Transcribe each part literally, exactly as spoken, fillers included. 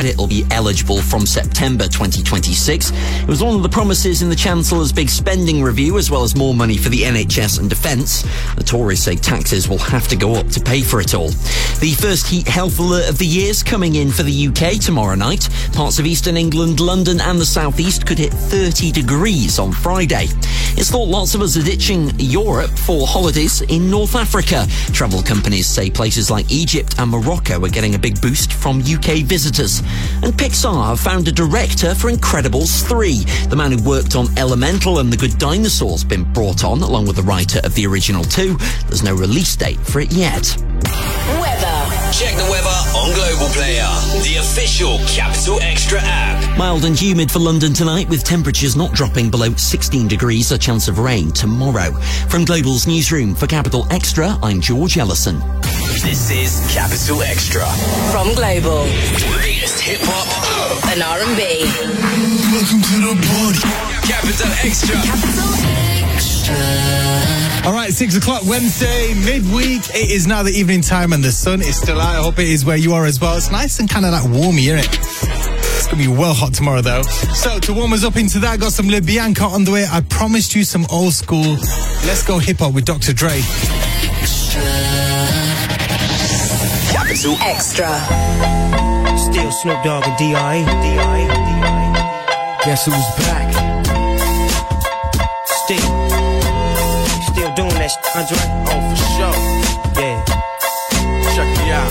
credit will be eligible from September twenty twenty-six. It was one of the promises in the Chancellor's big spending review, as well as more money for the N H S and defence. The Tories say taxes will have to go up to pay for it all. The first heat health alert of the year is coming in for the U K tomorrow night. Parts of eastern England, London and the southeast could hit thirty degrees on Friday. It's thought lots of us are ditching Europe for holidays in North Africa. Travel companies say places like Egypt and Morocco are getting a big boost from U K visitors. And Pixar have found a director for Incredibles three. The man who worked on Elemental and The Good Dinosaur's been brought on, along with the writer of the original two. There's no release date for it yet. Weather. Check the weather on Global Player, the official Capital Extra app. Mild and humid for London tonight, with temperatures not dropping below sixteen degrees, a chance of rain tomorrow. From Global's newsroom for Capital Extra, I'm George Ellison. This is Capital Extra. From Global. The latest hip-hop and R and B. Welcome to the party. Capital Extra. Capital Extra. All right, six o'clock Wednesday, midweek. It is now the evening time and the sun is still out. I hope it is where you are as well. It's nice and kind of like warm, isn't it? It's going to be well hot tomorrow, though. So, to warm us up into that, got some Lil Bianca on the way. I promised you some old school Let's Go hip-hop with Doctor Dre. Capital Extra. Still Snoop Dogg and D R E. D R E. D R E. Guess who's back? Still. Still doing that shit, Andre? Oh, for sure. Yeah. Check me out.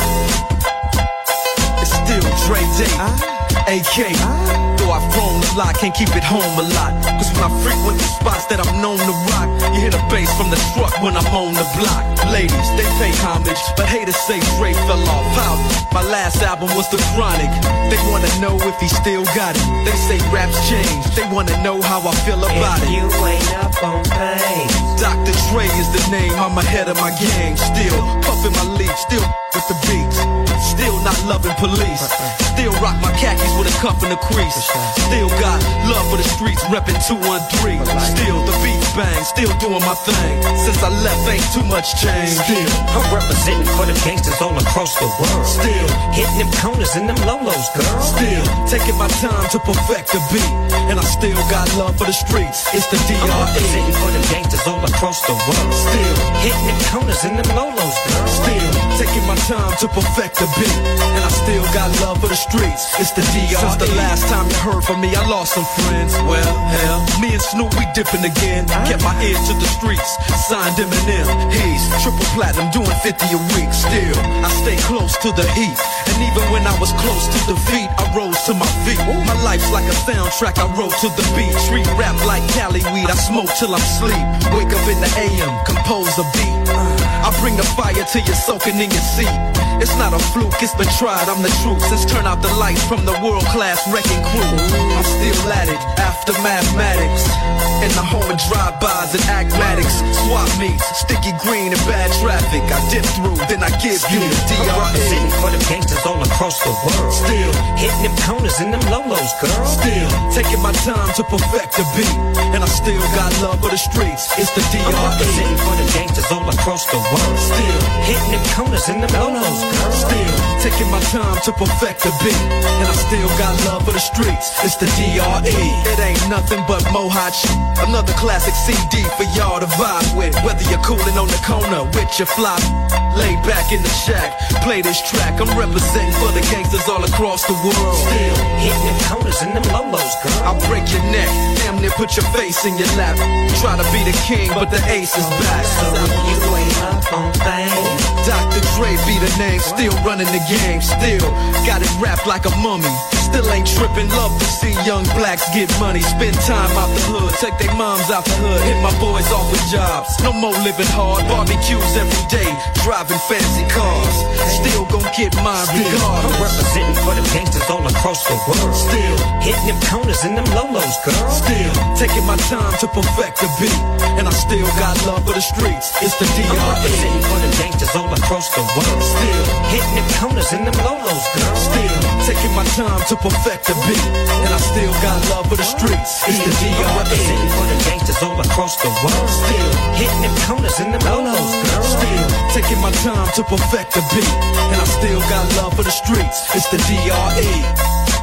It's still Dre Day. Uh, A K. Uh, Though I've grown a lot, can't keep it home a lot. Cause when I frequent the spots that I'm known to rock, you hear the bass from the truck when I'm on the block. Ladies, they pay homage, but haters say Dre fell off. How? My last album was The Chronic. They wanna know if he still got it. They say raps change. They wanna know how I feel about if it. You ain't up on pain. Doctor Dre is the name. I'm ahead of my game. Still puffin' my leaf. Still with the beats. Still not loving police. Still rock my khakis with a cuff and a crease. Still got love for the streets, reppin' two one three. Still the beats bang, still doing my thing. Since I left, ain't too much change. Still, I'm representing for the gangsters all across the world. Still, hitting them corners and them lolos, girl. Still, taking my time to perfect the beat. And I still got love for the streets. It's the D R E. I'm representing for them gangsters all across the world. Still, hitting them corners and them lolos, girl. Still, taking my time to perfect the beat. And I still got love for the streets. It's the D R E. Since the last time you heard from me, I lost some friends. Well, hell, me and Snoop, we dipping again. Kept my ear to the streets. Signed Eminem. He's triple platinum, doing fifty a week. Still, I stay close to the heat. And even when I was close to defeat, I rose to my feet. My life's like a soundtrack, I wrote to the beat. Treat rap like Cali weed, I smoke till I'm sleep. Wake up in the A M, compose a beat. I bring the fire till you're soaking in your seat. It's not a fluke, it's been tried, I'm the truth. Since turn out the lights from the world-class wrecking crew, I'm still at it, after mathematics. In the home of drive-bys and acmatics. Swap meets, sticky green and bad traffic. I dip through, then I give you the D R E. I'm representing for the gangsters all across the world. Still, hitting them corners and them lolos, girl. Still, taking my time to perfect the beat. And I still got love for the streets. It's the D R E. I'm representing for the gangsters all across the world. Still, hitting them corners and them lolos, girl. Still, taking my time to perfect the beat. And I still got love for the streets. It's the D R E. It ain't nothing but mohawk shit. Another classic C D for y'all to vibe with. Whether you're coolin' on the corner with your fly, laid back in the shack, play this track. I'm representing for the gangsters all across the world. Still, hitting them corners and them lolos, girl. I'll break your neck, damn near put your face in your lap. Try to be the king, but the ace is back. So if you ain't up on things, Doctor Dre be the name, still running the game. Still, got it wrapped like a mummy. Still ain't tripping, love to see young blacks get money. Spend time out the hood, take their moms out the hood. Hit my boys off with jobs, no more living hard. Barbecues every day, driving fancy cars. Still gon' get mine regardless. I'm representing for the gangsters all across the world. Still, hitting them corners and them lolos, girl. Still, taking my time to perfect the beat. And I still got love for the streets. It's the D R E. I'm representing for the gangsters all across the world. Still, hitting them corners and them lolos, girl. Still, taking my time to perfect the beat. And I still got love for the streets. It's the D R E. I'm representing for the gangsters all across the world. Still, hitting them corners and them lolos, girl. Still, taking my time to perfect the beat. And I still got love for the streets. It's the D R E.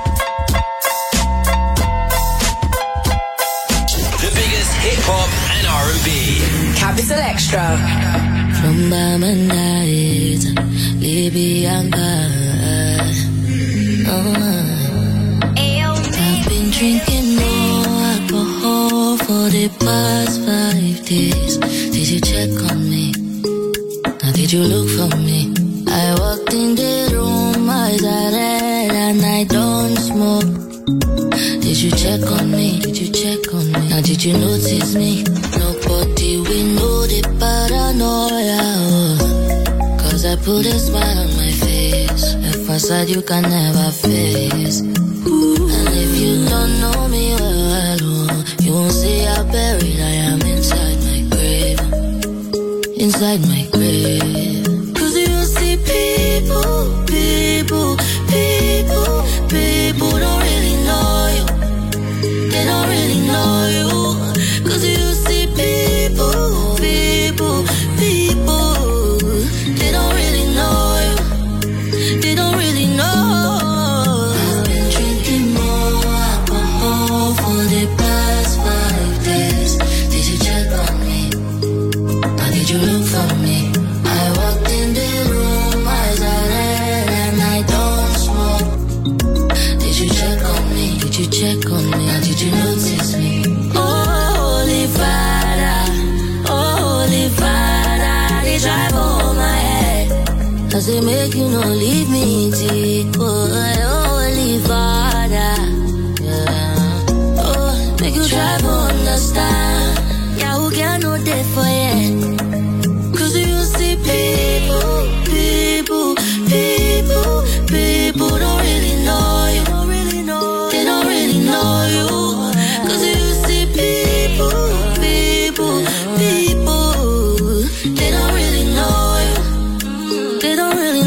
Extra. From Bamandait, Libyanka. Oh. I've been drinking more alcohol for the past five days. Did you check on me? Or did you look for me? I walked in the room, eyes are red, and I don't smoke. Did you check on me? Did you check on me? Now did you notice me? Nobody will know the paranoia. Oh. Cause I put a smile on my face, a facade you can never face. Ooh. And if you don't know me well, well oh, you won't see how buried I am inside my grave. Inside my grave. Cause you see people, people, people, people don't really know you. They don't really know you. Cause you see people, people, people, they don't really know you. They don't really know. I've been drinking more alcohol for the past five days. Did you check on me? Or did you look for me? I walked in the room, eyes are red, and I don't smoke. Did you check on me? Did you check on me? Or did you notice me? Oh, Holy Father, oh, Holy Father, they drive over my head. I say, make you no leave me, deep. Oh, Holy Father, yeah. Oh, make you try to understand. Yeah, who can know that for you? Cause you see people, people, people, people don't really know you. They don't really know you. Cause you see people, people, people, they don't really know you. They don't really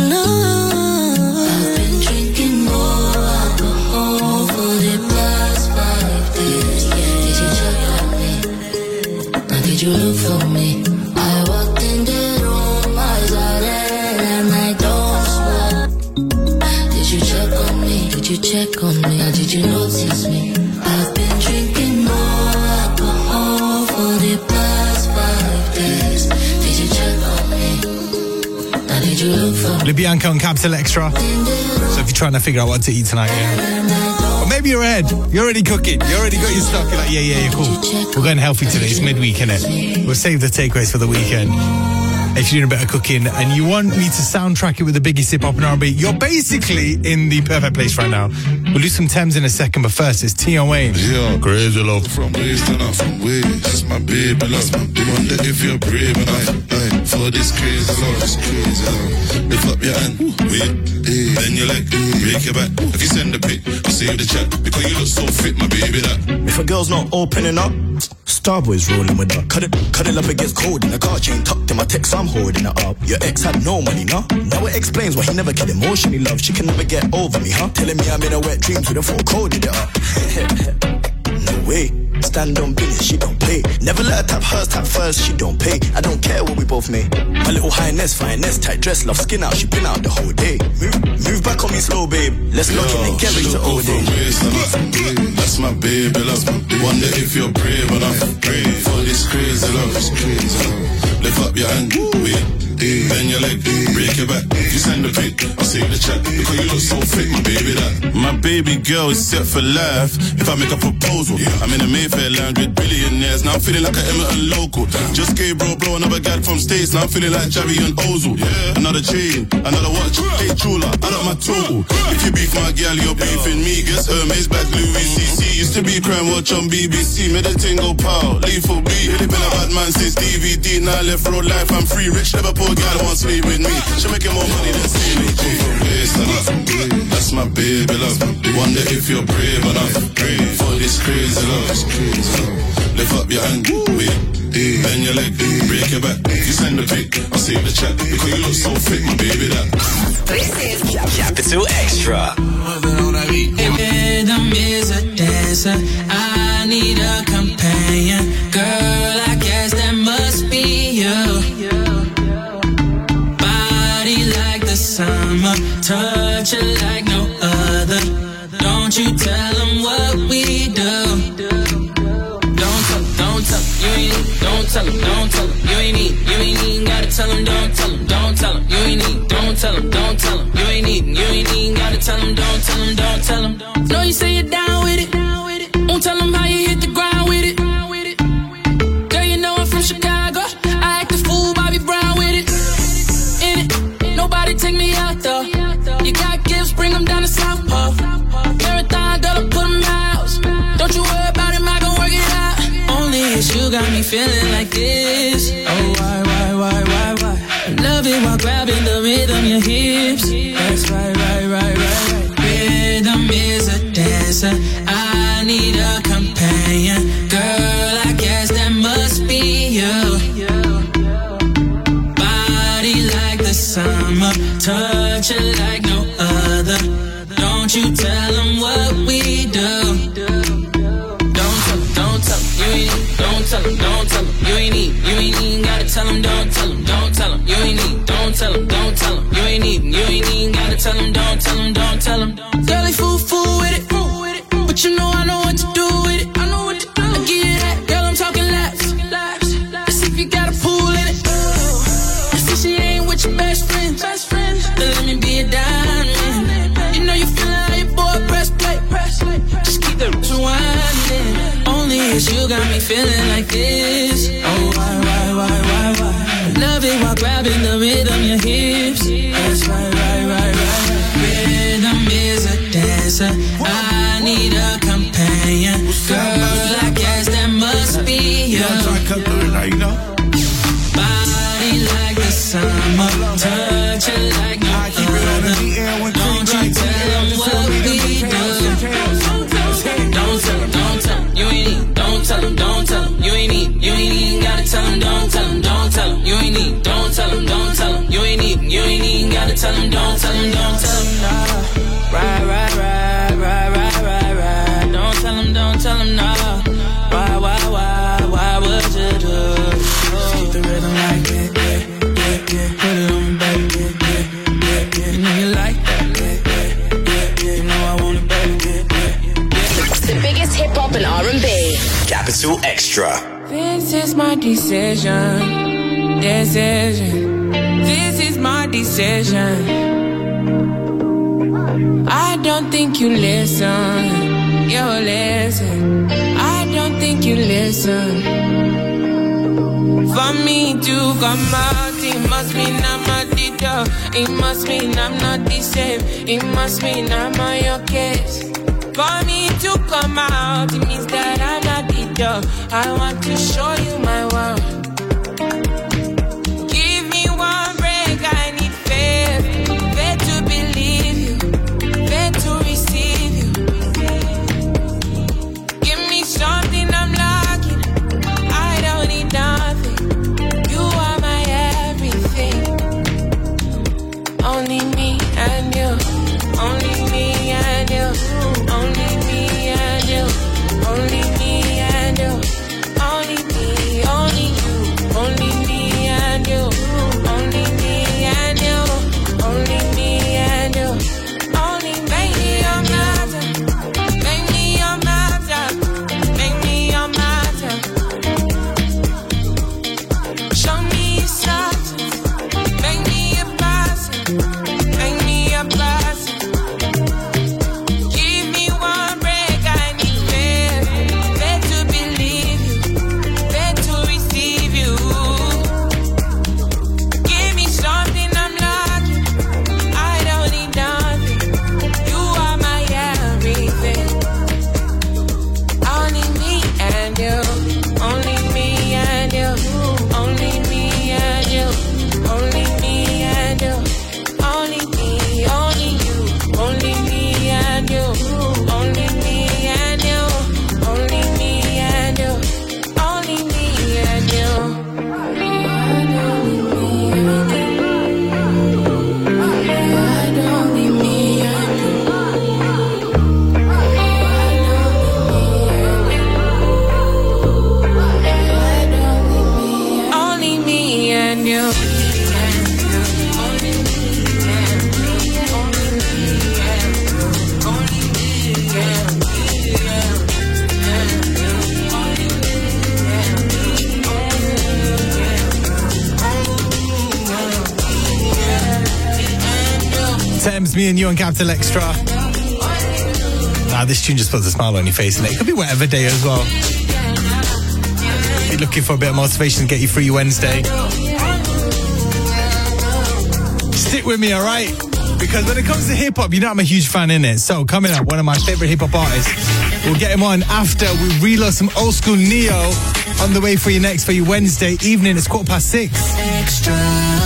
know. I've been drinking more alcohol for the past five days. Did you check on me? Or did you look for me? I walked in the room, eyes are red, and I don't smoke. Did you check on me? Did you check on me? Or did you notice me? I've been drinking more alcohol for the past five days. Did you check on me? Or did you look for me? Libyanka on Capital Extra. So if you're trying to figure out what to eat tonight, yeah. Or maybe you're ahead. You're already cooking. You already got your stuff. You're like, yeah, yeah, yeah, cool. We're going healthy today. It's midweek, innit? We'll save the takeaways for the weekend. If you're doing a bit of cooking and you want me to soundtrack it with the biggest hip hop and R and B, you're basically in the perfect place right now. We'll do some Thames in a second, but first it's Tion Wayne. Yeah, crazy love from waist and not from waist. That's my baby love. Wonder if you're brave enough for this crazy love. This crazy love. Lift up your hand, wait, hey. Bend your leg, break your back. If you send the pic, I'll save the chat because you look so fit, my baby. That if a girl's not opening up, Starboy's rolling with her. Cut it, cut it up, it gets cold in the car. Chain tucked in my text, I'm holding it up. Your ex had no money, nah. Now it explains why he never get emotionally loved. She can never get over me, huh? Telling me I'm in a wet dreams with a full coded it up. No way. Stand on business, she don't play. Never let her tap hers, tap first, she don't pay. I don't care what we both made. My little highness, fineness, tight dress, love skin out, she been out the whole day. Move, move back on me slow, babe. Let's lock in and get into old day. That's my baby love. Wonder if you're brave enough for this crazy love. Lift up your hand, wait, bend your leg, break your back. If you send the pic, I'll save the chat because you look so fit, my baby. That my baby girl is set for life. If I make a proposal, I'm in a Mayfair lounge with billionaires. Now I'm feeling like an Emerton local. Just gave bro blow another gal from States. Now I'm feeling like Javi and Ozil. Another chain, another watch. Hey Chula, I got my total. If you beef my gal, you're beefing me. Guess Hermes back Louis C C. Used to be crime watch on B B C. Made the thing go pow, lethal B. Really been a bad man since D V D. Now I left road life, I'm free. Rich Liverpool gal won't sleep with me. She making more money than C B G. That's my baby love. Wonder if you're brave enough for this crazy love. Lift up your hand, wait, bend your leg, break your back. If you send the pic, I'll save the chat because you look so fit, my baby. That This is Capital Extra. Rhythm is a dancer. I need a companion. Girl, I guess that must be you. Body like the summer, touch it like no other. Don't you tell them what we do. Don't, don't don't tell him, you ain't need, don't tell him, don't tell him, you ain't need, you ain't even gotta tell him, don't tell him, don't tell him, you ain't need, don't tell him, don't tell him, you ain't need, you ain't even gotta tell him, don't tell him, don't tell him. Know you say you're down with it, won't tell him how you hit the ground with it. Girl, you know I'm from Chicago, I act a fool, Bobby Brown with it. In it, nobody take me out though. You got gifts, bring them down to South Pole. Marathon, gotta put them out. Don't you worry about him, I gon' work it out. Only it's you got me feeling like this. Oh, why, why, why, why, why? I love it while grabbing the rhythm, your hips. That's right, right, right, right, right. Rhythm is a dancer. I need a companion. Girl, I guess that must be you. Body like the summer, touch it like no other. Don't you tell them what we do. Don't tell them, don't tell them, you ain't need, don't tell them, don't tell them, you ain't need, you ain't even gotta tell them, don't tell them, don't tell them, you ain't need, don't tell them, don't tell them, you ain't need, you ain't even gotta tell them, don't tell them, don't tell them. Girl, they fool, fool with it, but you know I know what to do with it, I know what to do. I give you that, girl, I'm talking laps, let's see if you got a pool in it. I see she ain't with your best friend, best friend, then let me be a diamond. You know you feeling like your boy, press play, press play. Just keep the rewinding. Only it's you got me feeling like this. Oh, why, why, why, why, why? Love it while grabbing the rhythm, your hips. That's right, right, right, right. Rhythm is a dancer. I need a companion. Girl, I guess that must be you. Body like the summer, touch it like no other. Don't you tell them what we do. Don't tell them, don't tell them, you ain't need, don't tell them, don't tell them, you ain't need, you ain't even gotta tell them, don't tell them, don't tell them, you ain't need, don't tell them, don't tell them, you ain't need, you ain't even gotta tell them, don't tell them, don't tell them, no. Right, right, right, right, right, right, right. Don't tell them, don't tell them, no. Why, why, why, why would you do? Keep the rhythm like it, yeah, yeah, yeah. Put it on me, baby, yeah, yeah, yeah, yeah. You know you like that, yeah, yeah, yeah, yeah. You know I want it, baby, yeah, yeah, yeah. The biggest hip hop and R and B. Capital Extra. This is my decision, decision. This is my decision. I don't think you listen, you listen. I don't think you listen. For me to come out, it must mean I'm not the dog. It must mean I'm not the same. It must mean I'm on your case. For me to come out, it means that I'm not the dog. I want to show you my world. Give me one break, I need faith. Faith to believe you, faith to receive you. Give me something I'm lacking, I don't need nothing. You are my everything. Only me and you, only me and you. Only me and you, only me and you, only me, only you. me and you on Capital Extra. Ah, this tune just puts a smile on your face, and it could be whatever day as well. You're looking for a bit of motivation to get you through your Wednesday. Stick with me, all right? Because when it comes to hip hop, you know I'm a huge fan in it. So coming up, one of my favorite hip hop artists. We'll get him on after we reload some old school Neo on the way for you next for your Wednesday evening. It's quarter past six. Extra.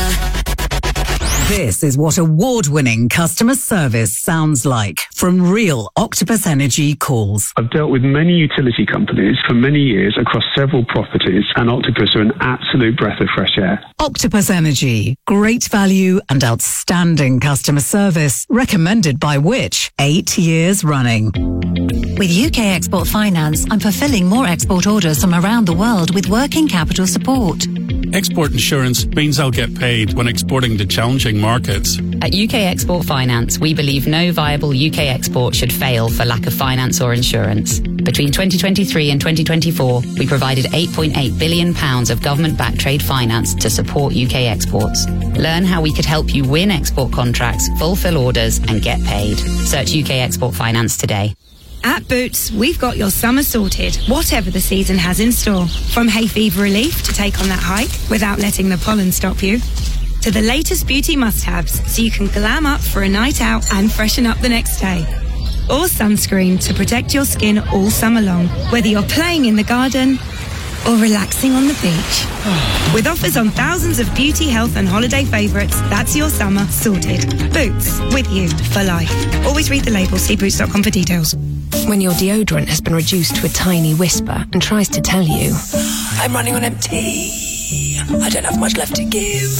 This is what award-winning customer service sounds like from real Octopus Energy calls. I've dealt with many utility companies for many years across several properties, and Octopus are an absolute breath of fresh air. Octopus Energy. Great value and outstanding customer service. Recommended by which? Eight years running. With U K Export Finance, I'm fulfilling more export orders from around the world with working capital support. Export insurance means I'll get paid when exporting to challenging markets. At U K Export Finance, we believe no viable U K export should fail for lack of finance or insurance. Between twenty twenty-three and twenty twenty-four, we provided eight point eight billion pounds of government-backed trade finance to support U K exports. Learn how we could help you win export contracts, fulfill orders, and get paid. Search U K Export Finance today. At Boots, we've got your summer sorted, whatever the season has in store. From hay fever relief to take on that hike without letting the pollen stop you, to the latest beauty must-haves so you can glam up for a night out and freshen up the next day. Or sunscreen to protect your skin all summer long, whether you're playing in the garden or relaxing on the beach. With offers on thousands of beauty, health and holiday favourites, that's your summer sorted. Boots, with you for life. Always read the label, see boots dot com for details. When your deodorant has been reduced to a tiny whisper and tries to tell you, I'm running on empty, I don't have much left to give.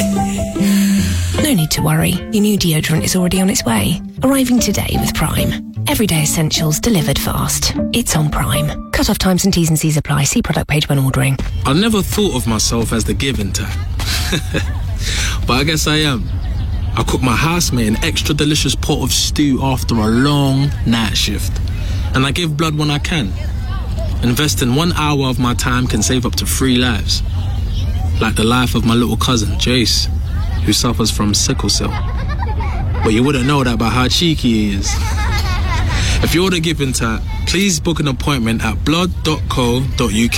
No need to worry, your new deodorant is already on its way. Arriving today with Prime. Everyday essentials delivered fast. It's on Prime. Cut-off times and T's and C's apply. See product page when ordering. I never thought of myself as the giving type. But I guess I am. I cook my housemate an extra delicious pot of stew after a long night shift. And I give blood when I can. Investing one hour of my time can save up to three lives. Like the life of my little cousin, Jace, who suffers from sickle cell. But you wouldn't know that by how cheeky he is. If you're the giving type, please book an appointment at blood dot co dot uk.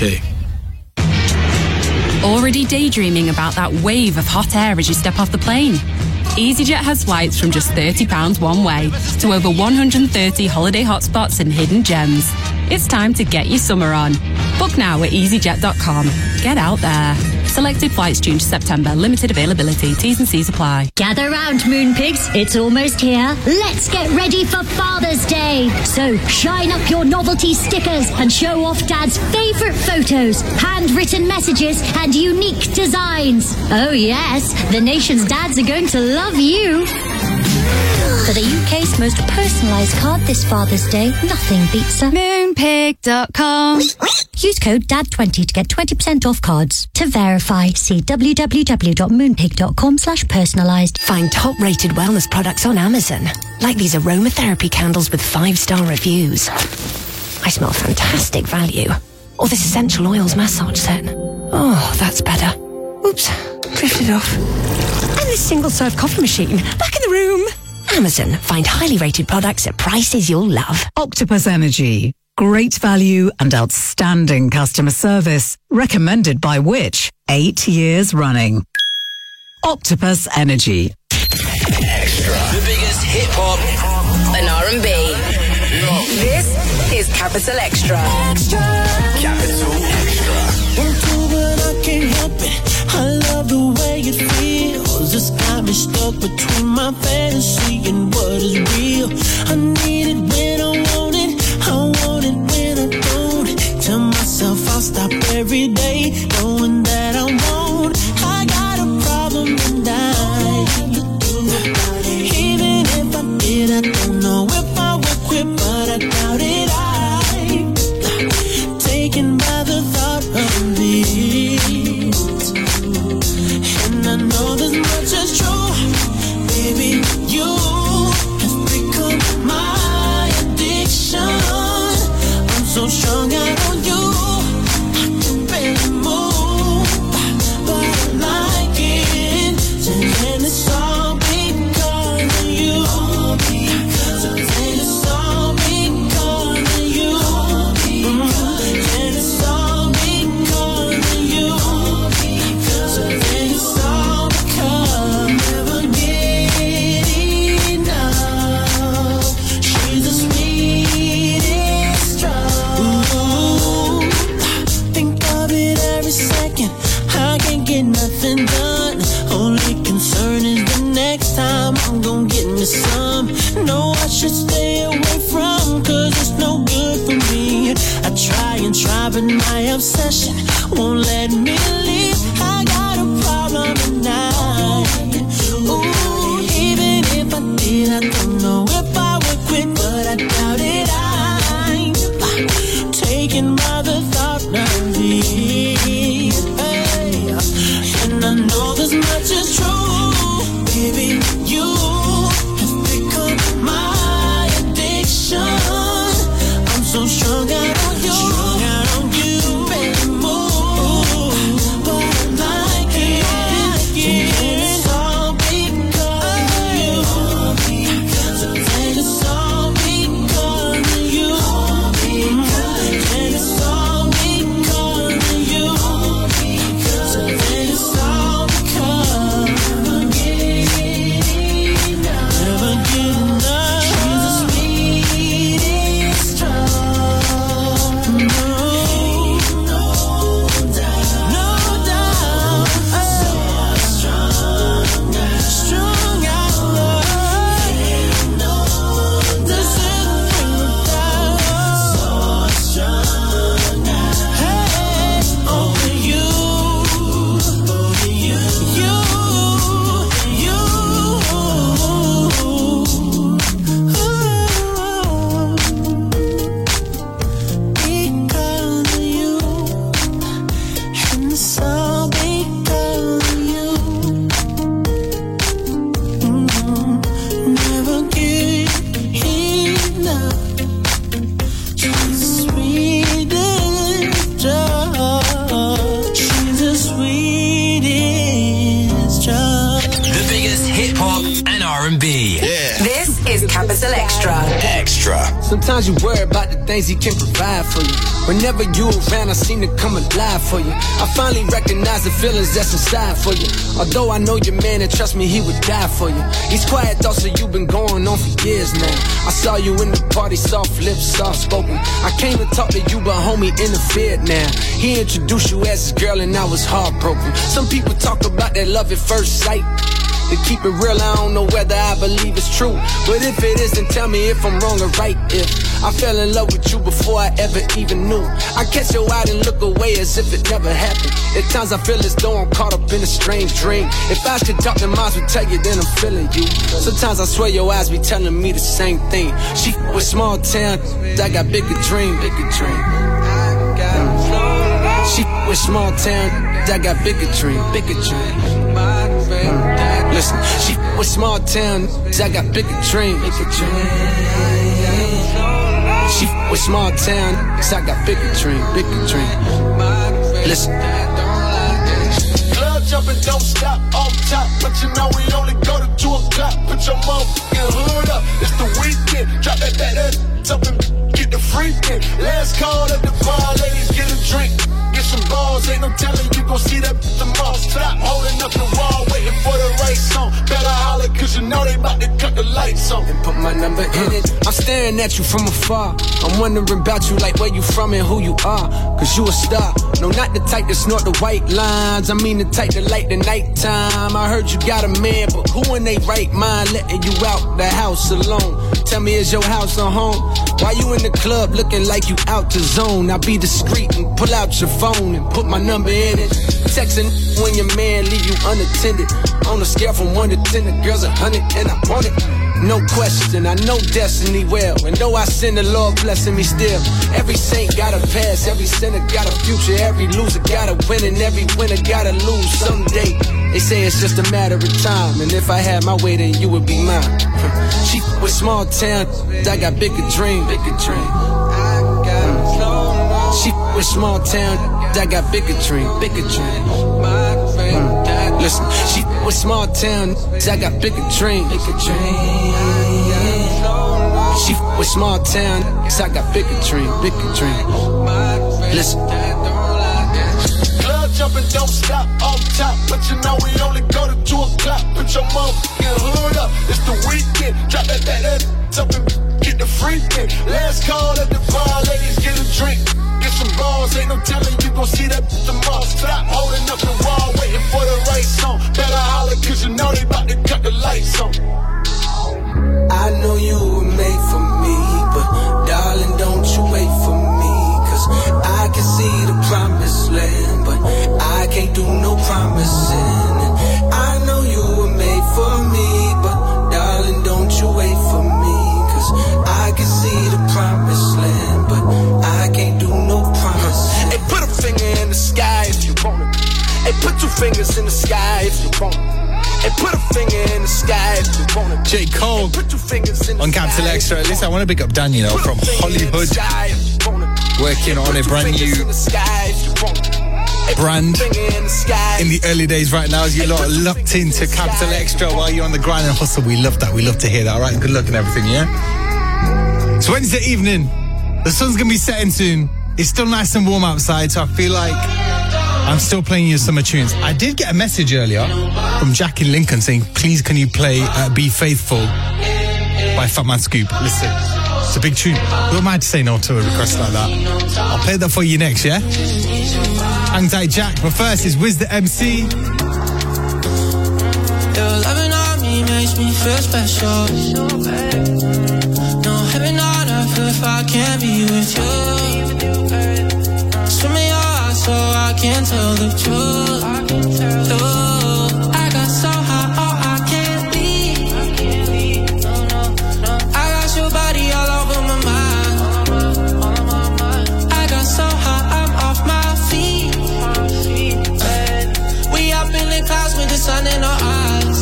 Already daydreaming about that wave of hot air as you step off the plane? EasyJet has flights from just thirty pounds one way to over one hundred thirty holiday hotspots and hidden gems. It's time to get your summer on. Book now at easyjet dot com. Get out there. Selected flights June to September. Limited availability. T's and C's apply. Gather round, Moonpigs. It's almost here. Let's get ready for Father's Day. So shine up your novelty stickers and show off Dad's favourite photos, handwritten messages and unique designs. Oh yes, the nation's dads are going to love you. For the U K's most personalised card this Father's Day, nothing beats a moonpig dot com. Use code D A D twenty to get twenty percent off cards. To verify, see w w w dot moonpig dot com slash personalised. Find top-rated wellness products on Amazon, like these aromatherapy candles with five-star reviews. I smell fantastic value. Or this essential oils massage set. Oh, that's better. Oops, drifted off. And this single-serve coffee machine, back in the room. Amazon. Find highly rated products at prices you'll love. Octopus Energy. Great value and outstanding customer service. Recommended by which? Eight years running. Octopus Energy. Extra. The biggest hip hop and R and B. This is Capital Extra. Extra. Capital Extra. Won't do, but I can't help it. I love the way it feels. It's got me stuck between my fantasy and what is real. I need it when I want it. I want it when I don't. Tell myself I'll stop every day, knowing that I won't. I got a problem and I have to do about it. Even if I did, I don't know if I would quit, but I doubt it. I'm taken by the thought of it, and I know this much is true. Baby, you have become my but my obsession won't let me leave. I got a problem tonight. Ooh, even if I did, I don't know if I would quit, but I doubt it. I'm taken by the thought of it. Hey, and I know this much is true, baby. You have become my addiction. I'm so strung out on you, strung out on you, baby. Move, but I like it, like it. It's all because of you. And it's all because of you. And it's all because of you. And it's all because never get enough. Never get enough. She's the sweetest drug. No, no doubt, no doubt. So strong, strung out love. This is the thing so strong. Hey, over you, over you, you, you. Because of you, and it's all because of you. Mm, never get enough. She's the sweetest drug. She's the sweetest drug. The biggest hip hop and R and B. This is Capital Extra. Extra. Sometimes you worry about the things he can provide for you. Whenever you around, I seem to come alive for you. I finally recognize the feelings that's inside for you. Although I know your man and trust me, he would die for you. These quiet thoughts that you've been going on for years now. I saw you in the party, soft lips, soft spoken. I came to talk to you, but homie interfered now. He introduced you as his girl and I was heartbroken. Some people talk about that love at first sight. To keep it real, I don't know whether I believe it's true. But if it is, then tell me if I'm wrong or right. If I fell in love with you before I ever even knew, I catch your eye and look away as if it never happened. At times I feel as though I'm caught up in a strange dream. If I could talk, then minds would tell you, then I'm feeling you. Sometimes I swear your eyes be telling me the same thing. She f- with small town, I got bigger dream, bigger dream. She f- with small town, I got bigger dream, bigger dream. Listen, she f- with small town, I got bigger dream, bigger dream. She f- with small town, I got bigger dream, bigger dream. Listen. Club jumping, don't stop, off top. But you know we only go to two o'clock. Put your motherfucking hood up, it's the weekend. Drop that, that, that, up and get the freaking. Last call at the bar, ladies, get a drink. Get some balls, ain't no telling you gon' see that tomorrow. Stop holding up the wall, waiting for the right song. Better holler, cause you know they bout to cut the lights on. And put my number in it. I'm staring at you from afar. I'm wondering about you, like where you from and who you are. Cause you a star. No, not the type to snort the white lines. I mean the type to light the nighttime. I heard you got a man, but who in they right mind letting you out the house alone? Tell me, is your house a home? Why you in the club looking like you out the zone? Now be discreet and pull out your phone and put my number in it. Texting when your man leave you unattended. On a scale from one to ten, the girl's a hundred and I want it. No question, I know destiny well. And though I sin, the Lord blessing me still. Every saint got a past, every sinner got a future. Every loser got a win and every winner gotta lose someday. They say it's just a matter of time. And if I had my way, then you would be mine. She with small town, I got bigger dream, bigger dream. She with small town, I got bigger dream, bigger dream. Mm. Listen, she with small town, I got bigger dream, bigger dream. She with small town, I got bigger dream, bigger dream. Listen. Club jumping, don't stop, off top. But you know we only go to two o'clock. Put your motherfucking hood up, it's the weekend. Drop that, that, that, up and get the freaking. Last call at the bar, ladies, get a drink. Get some balls, ain't no telling you gon' see that tomorrow. Stop holding up the wall, waiting for the right song. Better holler, cause you know they bout to cut the lights on. I know you were made for me, but darling, don't you wait for me. Cause I can see want it. And put a finger in the sky if you want it. J. Cole on Capital Extra. Listen, I want to pick up Dan, you know, from Hollywood, working on a brand new brand in the early days right now as you lot are locked into Capital Extra while you're on the grind and hustle. We love that. We love to hear that. All right, good luck and everything, yeah? It's Wednesday evening. The sun's going to be setting soon. It's still nice and warm outside, so I feel like I'm still playing your summer tunes. I did get a message earlier from Jack in Lincoln saying, please can you play uh, Be Faithful by Fat Man Scoop. Listen, it's a big tune. Who am I to say no to a request like that? I'll play that for you next, yeah? Hang tight, Jack. But first is Wiz the M C. Your loving on me makes me feel special. No heaven on earth if I can't be with you. Swim in your eyes so I can tell the truth. Ooh, I got so high, oh I can't leave. I got your body all over my mind. I got so high, I'm off my feet. We up in the clouds with the sun in our eyes.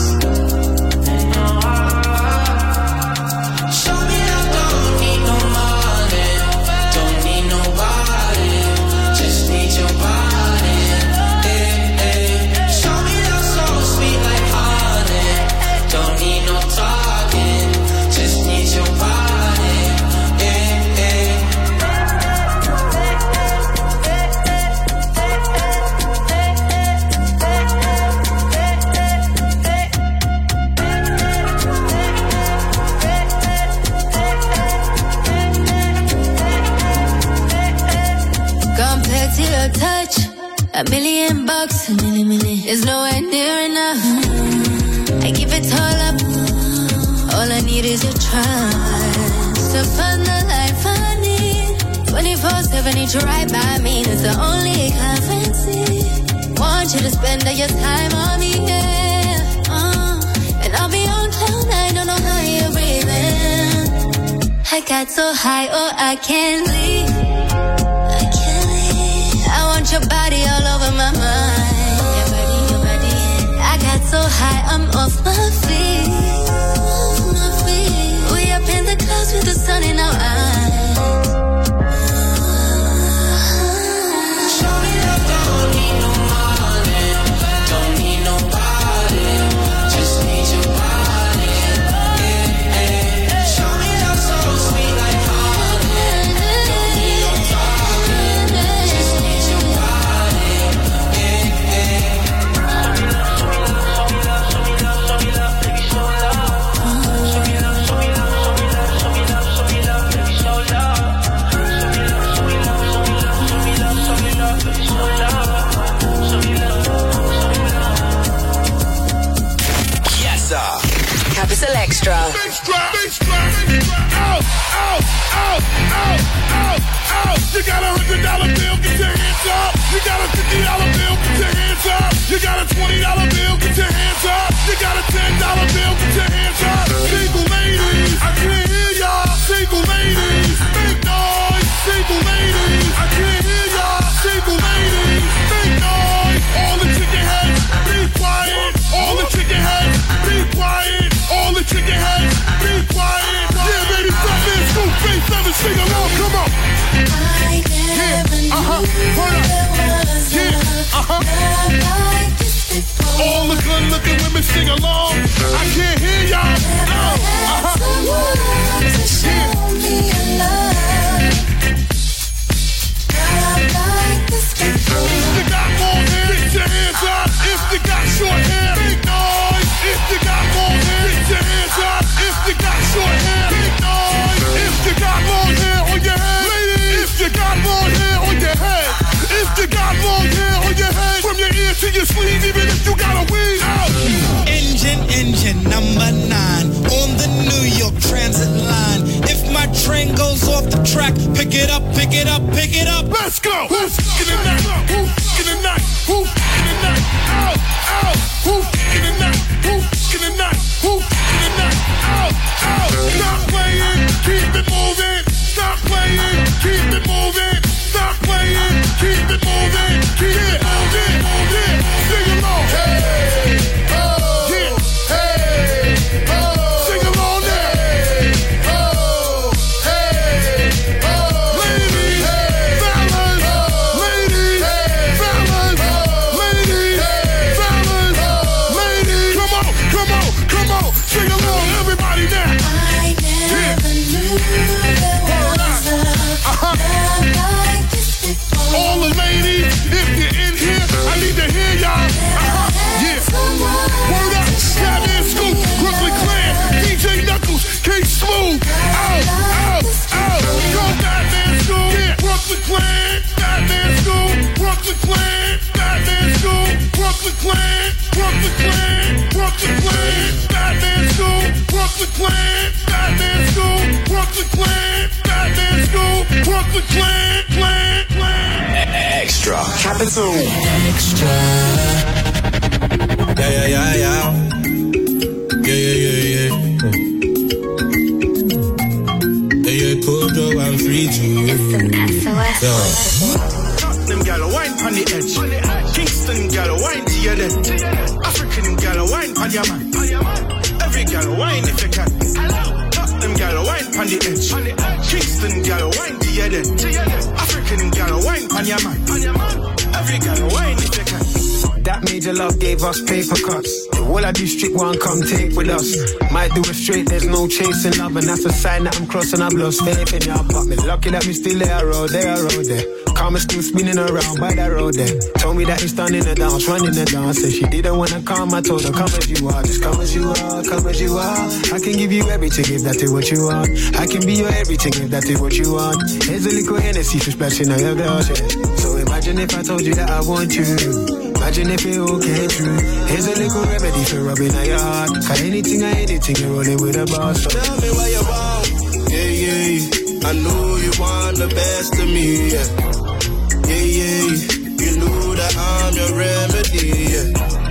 Show me I don't need no money, don't need nobody, just need your body. Eh, eh. Show me that so sweet like honey, don't need no talking, just need your body. Eh, eh. Compared to your touch, a million bucks, a million, million is nowhere near enough. I give it all up, all I need is your trust to find the life I need. twenty-four seven, need you right by me, that's the only currency. Want you to spend all your time on me, yeah. Uh, and I'll be on cloud nine, don't know how you're breathing. I got so high, oh I can't leave. I want your body all over my mind. Your body, your body. I got so high, I'm off my feet. Off my feet. We up in the clouds with the sun in our eyes. Show me that don't need no money, don't need nobody, just need your body. Eh, eh. Show me that so sweet like honey, don't need no talking, just need your body. Eh, eh. Yes, sir. Capital Extra. Out, out, out, out, out, out. You got a hundred dollar bill, get your hands up. You got a fifty dollar bill, get your hands up. You got a twenty dollar bill, get your hands up. You got a ten dollar bill, get your hands up. Single ladies, I can't hear y'all. Single ladies, make noise. Single ladies, I can't hear y'all. Single ladies, make noise. All the chicken heads, be quiet. All the chicken heads, be quiet. All the chicken heads, be quiet. Yeah, baby, stop this. Scoop, face, seven, sing along, come on. Yeah, uh-huh, hold up. Yeah, uh-huh. All the good looking women sing along. I can't hear y'all. Oh, uh-huh. If you got more hair, get your hands up. If you got short hair, make noise. If you got more hair, get your hands up. If you got short hair, make noise. If you got more hair on your head, ladies. If you got more hair on your head. If you got long hair on your head, from your ear to your sleeve, even if you got a weed out. Engine, engine, number nine, on the New York Transit line. If my train goes off the track, pick it up, pick it up, pick it up. Let's go. Who's in the night? Who's in the night? Who's in the night? Out, out. Who's in the night? Who's in the night? Who's in the night? Out, out. Stop playing, keep it moving. Stop playing, keep it moving. Stop playing, keep it moving. Keep it moving, moving. Sing along. Hey, Extra. Capital. Extra. Yeah, yeah, yeah, yeah. Yeah, yeah, yeah, yeah. Yeah, yeah, Kojo, I'm free to. Yeah. Them gal wine on the edge. Kingston gal wine to your dead. African gal wine on your man. Every gal wine if you can. Them gal wine on the edge. Kingston gal wine to your dead. African gal wine on your man. Every gal wine if you can. That major love gave us paper cuts. The whole of district one come take with us. Might do it straight, there's no chasing love, and that's a sign that I'm crossing. I've lost faith in y'all, but me lucky that me still there, road there, road there. Karma still spinning around by that road there. Told me that he's done in the dance, running the dance. Said she didn't wanna come, I told her come as you are, just come as you are, come as you are. I can give you everything if that is what you want. I can be your everything if that is what you want. Here's a little Hennessy for splashing on your girl, yeah. So imagine if I told you that I want you. Imagine if it all came true. Here's a little remedy for rubbing on your heart. Cause anything or anything, you're rolling with a boss. So tell me what you want. Yeah, yeah. I know you want the best of me. Yeah, yeah, yeah. You know that I'm your remedy. Yeah.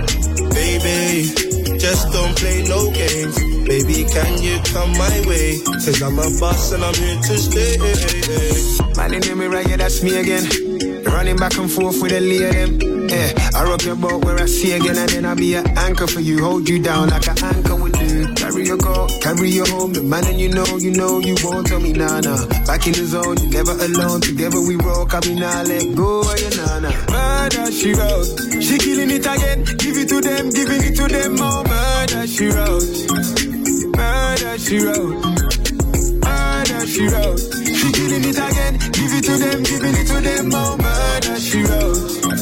Baby, just don't play no games. Baby, can you come my way? Cause I'm a boss and I'm here to stay. Man, you know me right, yeah, that's me again. Running back and forth with a lay of them. Yeah, I rock your boat where I see again, and then I'll be an anchor for you. Hold you down like an anchor would do. Carry your girl, carry you home. The man and you know, you know, you won't tell me nah nah. Back in the zone, you never alone. Together we rock, I mean nah, let go of your nana. Murder she wrote, she killing it again. Give it to them, giving it to them more. Murder she wrote, murder she wrote, murder she wrote. She killing it again, give it to them, giving it to them more. Murder she wrote.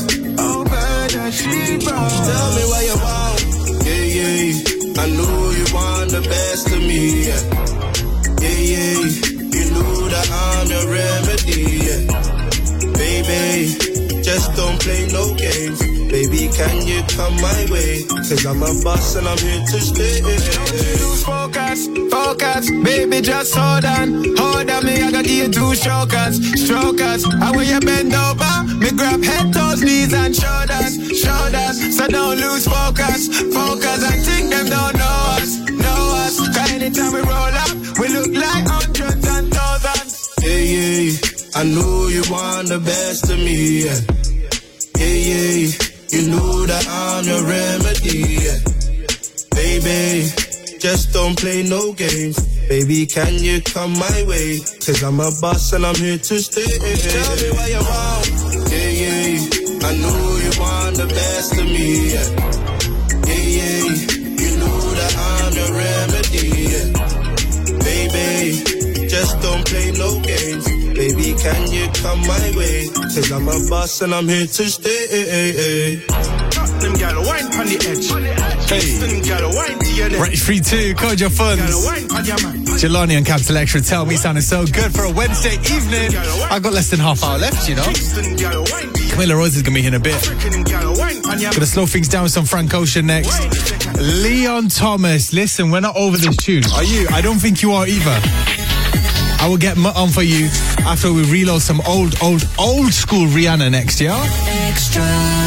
She brought. Tell me what you want. Yeah, yeah. I know you want the best of me. Yeah, yeah, yeah. You know that I'm your remedy. Yeah. Baby, just don't play no games. Baby, can you come my way? Cause I'm a boss and I'm here to stay. Don't you lose focus, focus. Baby, just hold on. Hold on, me, I gotta give you two strokers, strokers. How will you bend over? Me grab head, toes, knees and shoulders, shoulders. So don't lose focus, focus. I think them don't know us, know us. Cause anytime we roll up, we look like hundreds and thousands. Yeah, yeah. I know you want the best of me. Yeah, yeah, yeah. You know that I'm your remedy. Yeah. Baby, just don't play no games. Baby, can you come my way? Cause I'm a boss and I'm here to stay. Tell me what you want. Yeah, yeah. I know you want the best of me. Yeah, yeah, yeah. You know that I'm your remedy. Yeah. Baby, just don't play no games. Baby, can you come my way? Cause I'm a boss and I'm here to stay. Them gal wine on the edge. Kingston gal wine to your dead. Right, free two, Kojo Funds. Jelani and Capital Extra. Tell me, sounding so good for a Wednesday evening. I've got less than half hour left, you know. Camila Rose is going to be here in a bit. Gonna slow things down with some Frank Ocean next. Leon Thomas, listen, we're not over this tune. Are you? I don't think you are either. I will get on for you after we reload some old, old, old school Rihanna next year. Extra.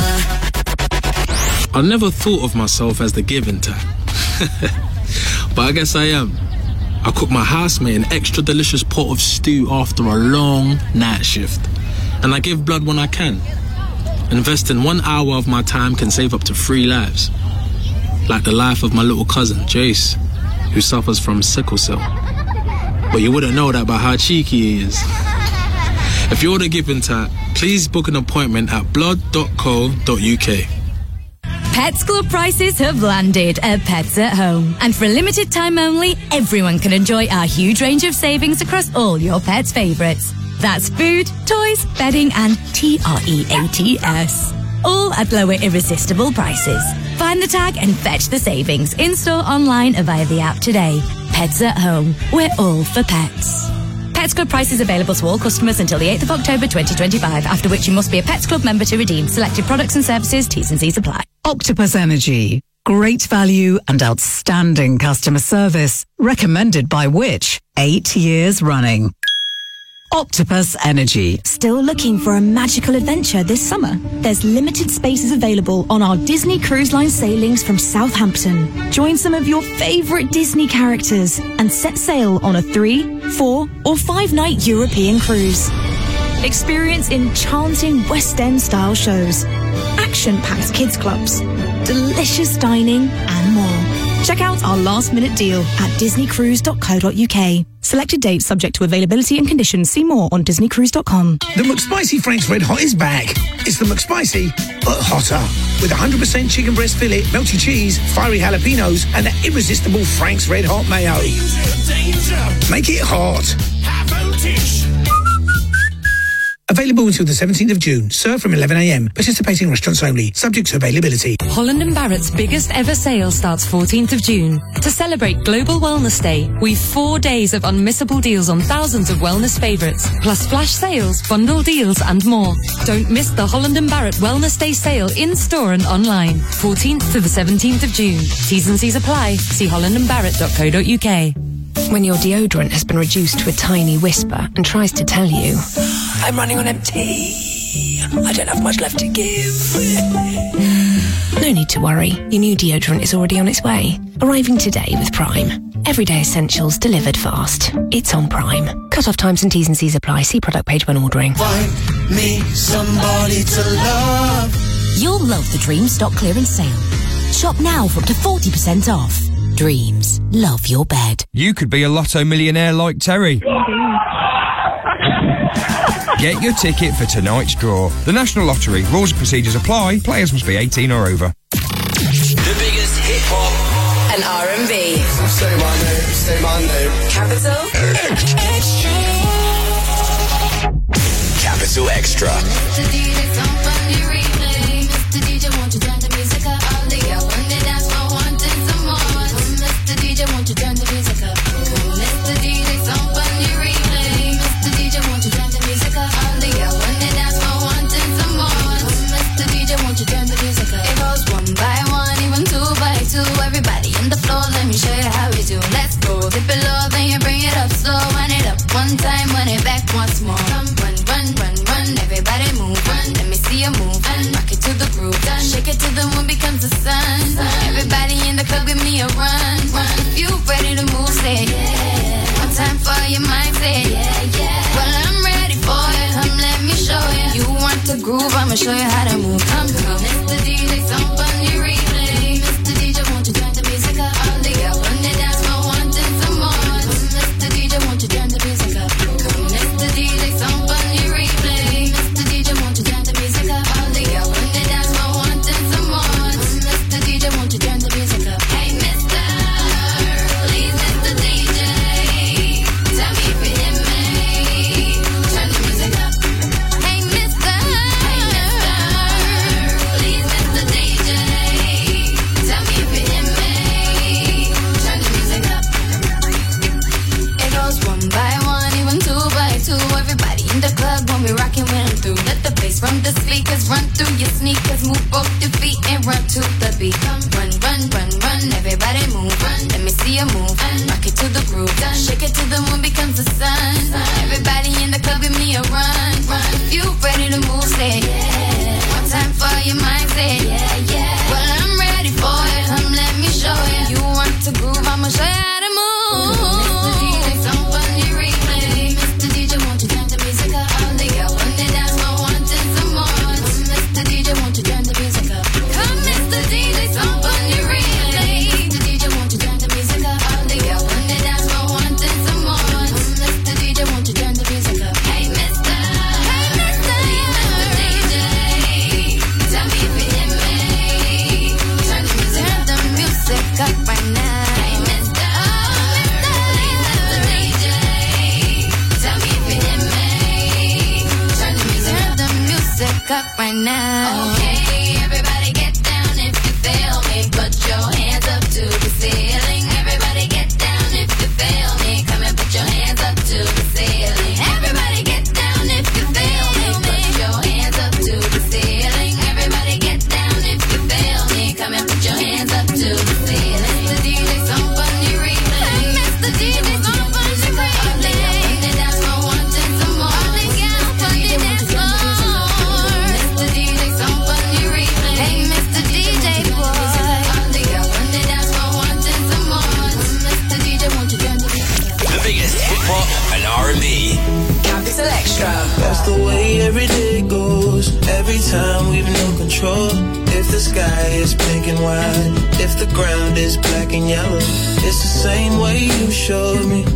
I never thought of myself as the giving type. But I guess I am. I cook my housemate an extra delicious pot of stew after a long night shift. And I give blood when I can. Investing one hour of my time can save up to three lives. Like the life of my little cousin, Jace, who suffers from sickle cell. But you wouldn't know that by how cheeky he is. If you're the giving type, please book an appointment at blood dot co dot uk. Pets Club prices have landed at Pets at Home. And for a limited time only, everyone can enjoy our huge range of savings across all your pets' favourites. That's food, toys, bedding and T R E A T S. All at lower irresistible prices. Find the tag and fetch the savings in-store, online or via the app today. Pets at Home. We're all for pets. Pets Club prices available to all customers until the eighth of October twenty twenty-five, after which you must be a Pets Club member to redeem selected products and services. T's and C's apply. Octopus Energy. Great value and outstanding customer service. Recommended by Which? Eight years running. Octopus Energy. Still looking for a magical adventure this summer? There's limited spaces available on our Disney Cruise Line sailings from Southampton. Join some of your favourite Disney characters and set sail on a three, four or five night European cruise. Experience enchanting West End style shows, action-packed kids clubs, delicious dining and more. Check out our last minute deal at disney cruise dot co dot uk. Selected dates subject to availability and conditions. See more on disney cruise dot com. The McSpicy Frank's Red Hot is back. It's the McSpicy, but hotter. With one hundred percent chicken breast fillet, melty cheese, fiery jalapenos, and that irresistible Frank's Red Hot mayo. Make it hot. Available until the seventeenth of June. Served from eleven a m. Participating restaurants only. Subject to availability. Holland and Barrett's biggest ever sale starts fourteenth of June. To celebrate Global Wellness Day, we've four days of unmissable deals on thousands of wellness favourites, plus flash sales, bundle deals and more. Don't miss the Holland and Barrett Wellness Day sale in-store and online. fourteenth to the seventeenth of June. T's and C's apply. See holland and barrett dot co dot uk. When your deodorant has been reduced to a tiny whisper and tries to tell you, I'm running on empty, I don't have much left to give. No need to worry, your new deodorant is already on its way. Arriving today with Prime. Everyday essentials delivered fast. It's on Prime. Cut-off times and T's and C's apply. See product page when ordering. Find me somebody to love. You'll love the Dreams stock clearance sale. Shop now for up to forty percent off. Dreams. Love your bed. You could be a lotto millionaire like Terry. Get your ticket for tonight's draw. The National Lottery. Rules and procedures apply. Players must be eighteen or over. The biggest hip hop and R and B. Say my name, say my name. Capital Extra. Capital Extra. Won't you turn the music up? Mister D J, somebody replay. Mister D J, won't you turn the music up? All the girls when they dance for wanting some more. Mister D J, won't you turn the music up? It goes one by one, even two by two. Everybody in the floor, let me show you how we do. Let's go, dip it low, then you bring it up slow. Run it up one time, run it back once more. Come, run, run, run, run. Everybody move, run. Let me see you move, and rock it to the groove. Done. Shake it till the moon becomes the sun. Everybody in the club, give me a run, run. If you ready to move, say yeah. One time for your mind, say yeah, yeah. Well, I'm ready for it. Come, let me show you. You want to groove? I'ma show you how to move. Come, come, Mister D J, somebody replay. Mister D J, won't you turn the music up? All the girls when they dance for wanting some more. Mister D J, won't you turn the music up? Come, Mister D J, somebody replay. Mister D J, won't you turn the music up? All the girls when they dance for wanting some more. Mister D J, won't you turn the music up? Hey, Mister Please, Mister D J, tell me if you hear me. Turn the music up. Hey, Mister Hey, Mister Please, Mister D J, tell me if you hear me. Turn the music up. It goes one by one, even two by two. Everybody in the club when we rockin' when I'm through. Let the bass from the speakers run through your sneakers. Move both your feet and run to the beat. Come, run, run, run, run. Everybody move, run. Let me see you move, and rock it to the groove. Done. Shake it till the moon becomes the sun. Everybody in the club, give me a run, run. If you ready to move, say yeah. One time for your mind, say yeah, yeah. Well, I'm ready for it. Come, let me show you. You want to groove? I'ma show you how to move. Mister D J, somebody replay. Mister D J, won't you turn the music up? All the girls when they dance for wanting some more. Mister D J, won't you turn the music up? Come, Mister D J, somebody replay. Mister D J, won't you turn the music up? All the girls when they dance for wanting some more. Mister D J, won't you turn the music up? Hey, Mister Hey, Mister Mister D J, tell me if you hear me. Turn the music up. Turn the music up right now. Hey, Mister Please, Mister D J, tell me if you hear me. Turn the music up. Turn the music up right now. Okay, everybody get down if you feel me. Put your hands up to the ceiling. Everybody get down if you feel me. Come and put your hands up to the ceiling. Everybody get down if you feel me. Put your hands up to the ceiling. Everybody get down if you feel me. Come and put your hands up to the ceiling. Mister D J, somebody replay. Mister D J, somebody replay. They dance for wanting some more. Extra. That's the way every day goes. Every time we've no control. If the sky is pink and white, if the ground is black and yellow, it's the same way you showed me.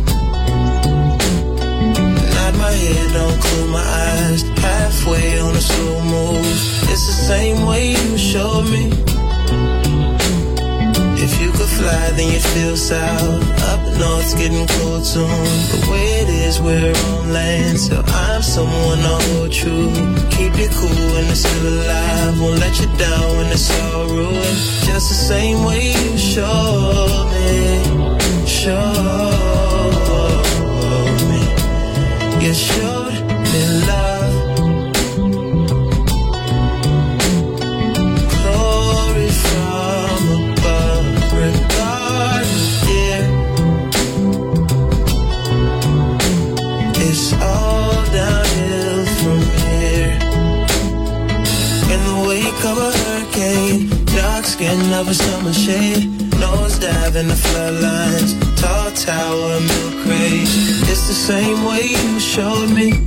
Nod my head, don't close my eyes. Halfway on a slow move. It's the same way you showed me. If you could fly, then you'd feel south. Up north's getting cold soon. The way it is, we're on land. So I'm someone to hold true. Keep you cool when it's still alive. Won't let you down when it's all ruined. Just the same way you showed me. Showed me. You showed me love. Glory from above. Regard, yeah. It's all downhill from here. In the wake of a hurricane, dark skin of a summer shade, nose dive in the floodlines, tall tower, milk crate. It's the same way you showed me.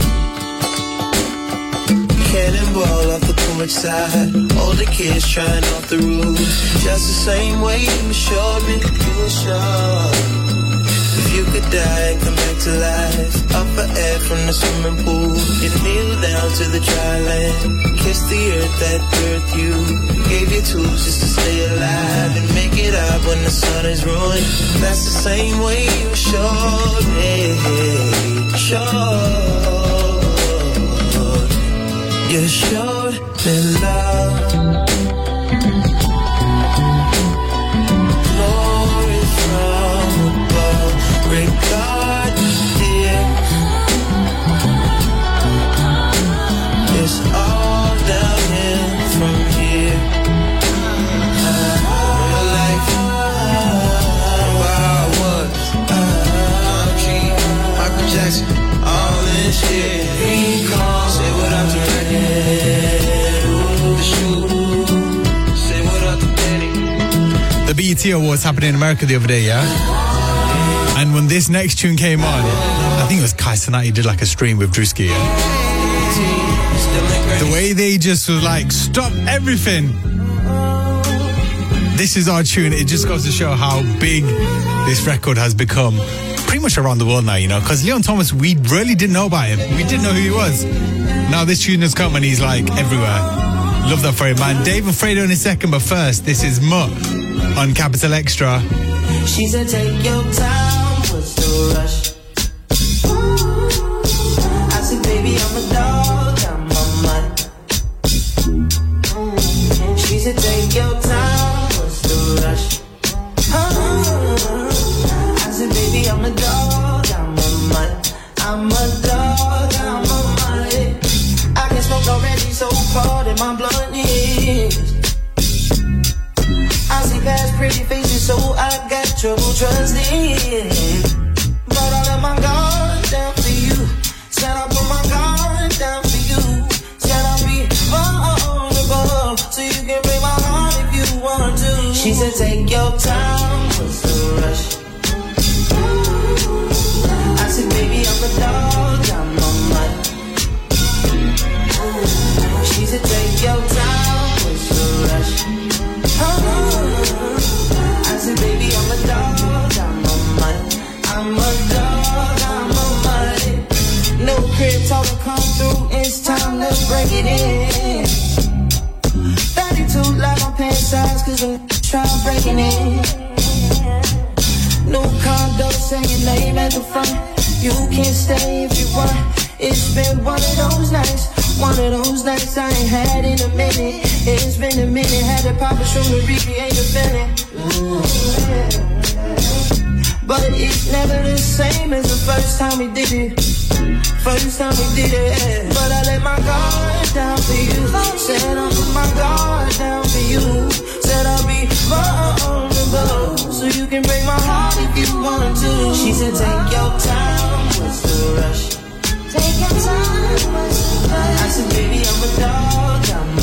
Cannonball off the porch side, older kids trying off the roof. Just the same way you showed me. You showed. If you could die and come back to life, up for air from the swimming pool, you kneel down to the dry land, kiss the earth that birthed you, gave you tools just to stay alive and make it up when the sun is ruined. That's the same way you showed me. Showed. You showed me love. Glory from above. Regard, dear. It's all downhill from here. Real life. Wild Woods. King, Michael Jackson. All this shit. Say what up to Reggie. The B E T Awards happened in America the other day, yeah? And when this next tune came on, I think it was Kai Cenat did like a stream with Drewski, yeah? The way they just was like, stop everything. This is our tune. It just goes to show how big this record has become pretty much around the world now, you know? Because Leon Thomas, we really didn't know about him. We didn't know who he was. Now this tune has come and he's like everywhere. Love that for him, man. Dave and Fredo in a second, but first, this is Mutt on Capital Extra. She said, take your time, what's the rush? I said, baby, I'm a dog, I'm a mutt. She said, take your time, what's the rush? I said, baby, I'm a dog, I'm a mutt. I'm a dog, I'm a mutt. I can smoke already, so cold in my blood is. I see past pretty faces, so I got trouble trusting. But I let my guard down for you. Said I put my guard down for you. Said I'll be vulnerable, so you can break my heart if you want to. She said, take your time, what's the rush? I said, baby, I'm a dog, I'm a mutt. She said, take your time, what's the rush? I said, baby, I'm a dog, I'm a mutt. I'm a dog, I'm a mutt. No crib talk to come through, it's time to break it in. thirty-two like my pants size, cause I'm trying breaking in. No condo, say your name at the front. You can stay if you want. It's been one of those nights. One of those nights I ain't had in a minute. It's been a minute, had to pop a shroom to recreate the feeling. Ooh, yeah. But it's never the same as the first time we did it. First time we did it. But I let my guard down for you. Said I'll put my guard down for you. Said I'll be vulnerable, so you can break my heart if you want to. She said, take your time, what's the rush? Take your time, what's the rush? I said, baby, I'm a dog, I'm a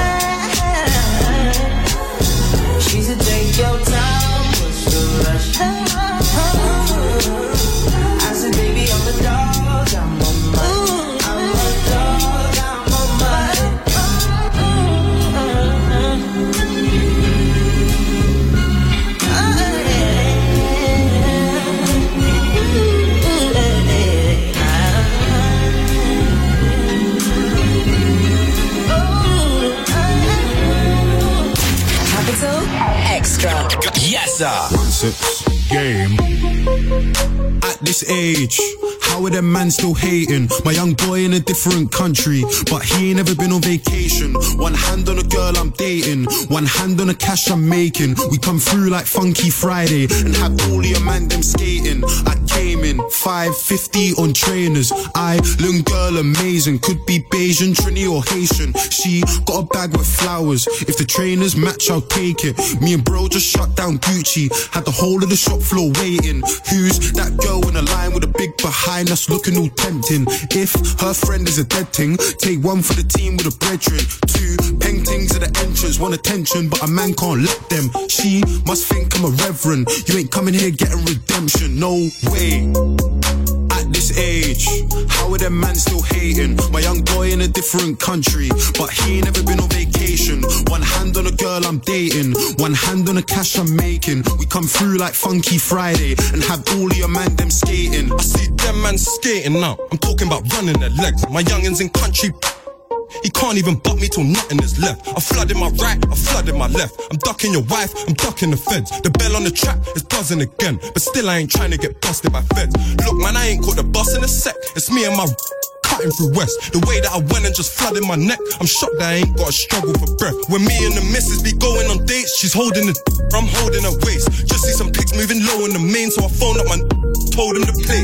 man. She said, take your time, what's the rush? I said, baby, I'm a dog, I'm a man. I'm sir. One six game. At this age, how are them man still hating? My young boy in a different country, but he ain't ever been on vacation. One hand on a girl I'm dating, one hand on the cash I'm making. We come through like Funky Friday and have all your man them skating. I came in five fifty on trainers. I, little girl amazing, could be Bayesian, Trini or Haitian. She got a bag with flowers. If the trainers match, I'll take it. Me and bro just shut down Gucci, had the whole of the shop floor waiting. Who's that girl in a line with a big behind us looking all tempting? If her friend is a dead thing, take one for the team with a brethren. Two paintings at the entrance, want attention, but a man can't let them. She must think I'm a reverend. You ain't coming here getting redemption, no way. At this age, how are them man still hating? My young boy in a different country, but he ain't never been on vacation. One hand on a girl I'm dating, one hand on the cash I'm making. We come through like Funky Friday and have all of your man them skating. I see them man skating now, I'm talking about running their legs. My youngins in country, he can't even butt me till nothing is left. I flooded my right, I flooded my left. I'm ducking your wife, I'm ducking the feds. The bell on the trap is buzzing again, but still I ain't trying to get busted by feds. Look man, I ain't caught the bus in a sec. It's me and my cutting through west. The way that I went and just flooded my neck, I'm shocked that I ain't got a struggle for breath. When me and the missus be going on dates, she's holding the I'm holding her waist. Just see some pics moving low in the main, so I phoned up my told him to play.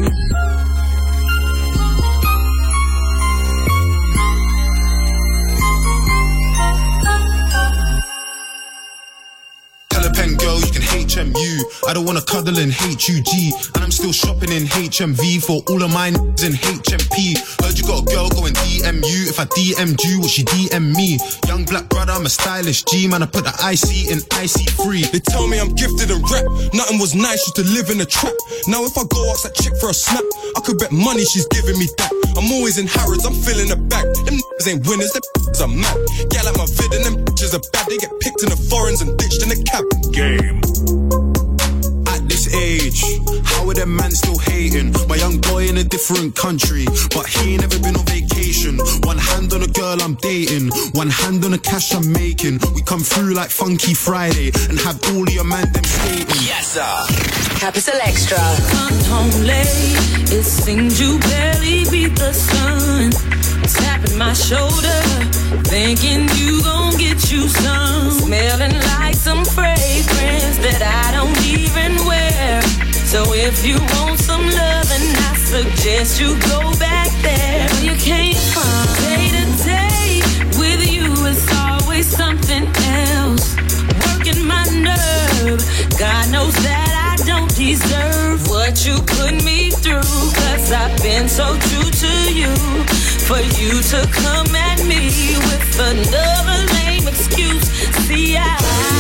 Pen girl, you can H M U. I don't wanna cuddle in H U G, and I'm still shopping in H M V for all of mine in H M P. Heard you got a girl going D M U. If I D M'd you, will she D M me? Young black brother, I'm a stylish G man. I put the I C in I C free. They tell me I'm gifted and rap. Nothing was nice, used to live in a trap. Now if I go ask that chick for a snap, I could bet money she's giving me that. I'm always in Harrods, I'm filling the bag. Them niggas ain't winners, them niggas are mad. Yeah, like my vid and them bitches are bad. They get picked in the foreigns and ditched in the cab. Game. At this age, how are them man still hating? My young boy in a different country, but he ain't never been on vacation. One hand on a girl I'm dating, one hand on the cash I'm making. We come through like Funky Friday and have all of your man them skating. Yes, sir. Capital Extra. Come home late, it seems you barely beat the sun. Tapping my shoulder, thinking you gon' get you some. Smelling like some fragrance that I don't even wear. So if you want some loving, I suggest you go back there. You can't find day to day with you, it's always something else. Working my nerve, God knows that I don't deserve what you put me through. Cause I've been so true to you, for you to come at me with another lame excuse. See, I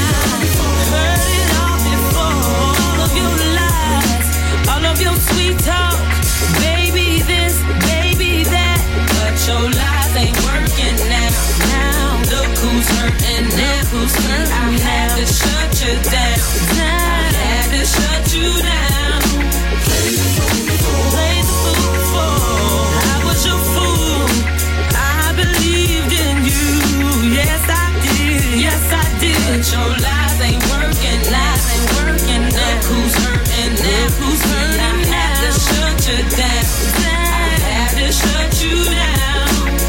heard it all before. All of your lies, all of your sweet talk, baby this, baby that. But your lies ain't working now. Now look who's hurting now. Who's hurting I had to shut you down. I had to shut you down. Play the fool, play the fool before. I was your fool. I believed in you. Yes, I did. Yes, I did. But your lies ain't working. Lies ain't working now. Look who's hurting now. Who's hurting I now? Had to shut you down. I had to shut you down.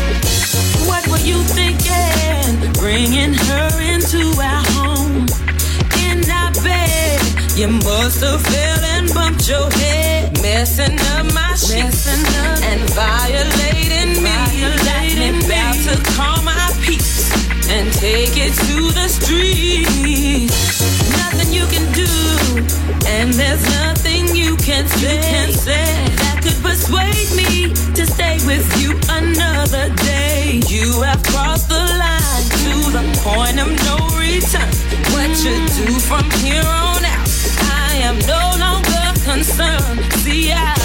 What were you thinking? Bringing her into our home. In our bed, you must have fell and bumped your head, messing up my shit and violating me. Violating me. About to call my peace and take it to the street. Nothing you can do, and there's nothing you can say, you can say that could persuade me to stay with you another day. You have crossed the line to the point of no return. What you do from here on out, I am no longer concerned. See, I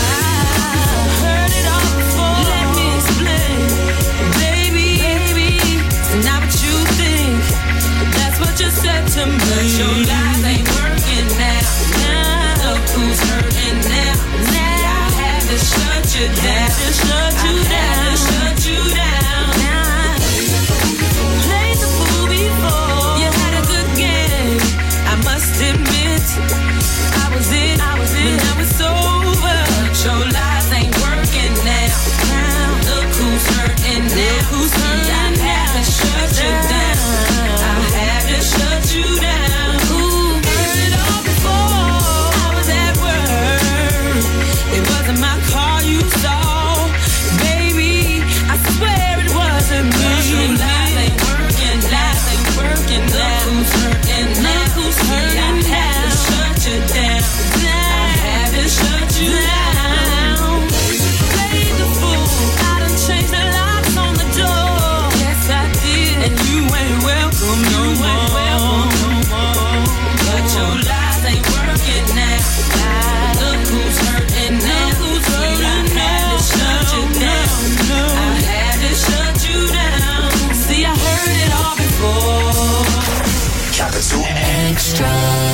heard it all before. Let me explain, baby, baby. It's not what you think. That's what you said to me. But your lies ain't working now. Now look who's hurting now. Now I had to shut you down. To shut you I down. Had to shut you down. Now played the fool before. You had a good game, I must admit. who's hurting. I had to shut you down. I had to shut you down. Ooh, heard it all before. I was at work. It wasn't my car you saw, baby. I swear it wasn't me. Lies ain't working, lies ain't working. Look who's hurting, look who's hurting. I had to shut you down. I had to shut you down. Played the fool. I done changed the locks on the door. Yes, I did. And you ain't welcome no more. But your lies ain't working now. Look who's hurting now. Look who's hurting now. I had to shut you down. I had to shut you down. See, I heard it all before. Capital Extra.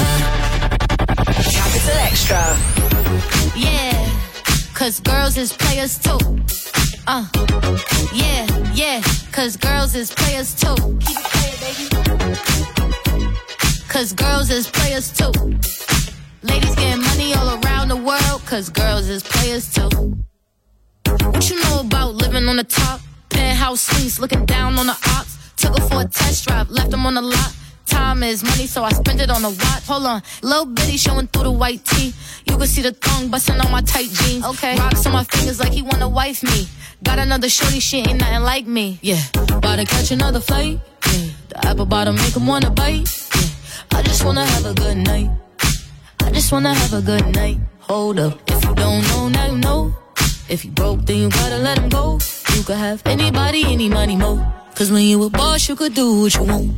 Capital Extra. Yeah, cause girls is players too. Uh, yeah, yeah, cause girls is players too. Keep it playing, baby. Cause girls is players too. Ladies getting money all around the world, cause girls is players too. What you know about living on the top? Penthouse suites, looking down on the ops. Took her for a test drive, left them on the lot. Time is money, so I spend it on a watch. Hold on, little bitty showing through the white tee. You can see the thong busting on my tight jeans. Okay, rocks on my fingers like he wanna wife me. Got another shorty, she ain't nothing like me. Yeah, about to catch another fight. Yeah, the apple bottom make him wanna bite. Yeah, I just wanna have a good night. I just wanna have a good night. Hold up, if you don't know, now you know. If you broke, then you gotta let him go. You could have anybody, any money, mo. Cause when you a boss, you could do what you want.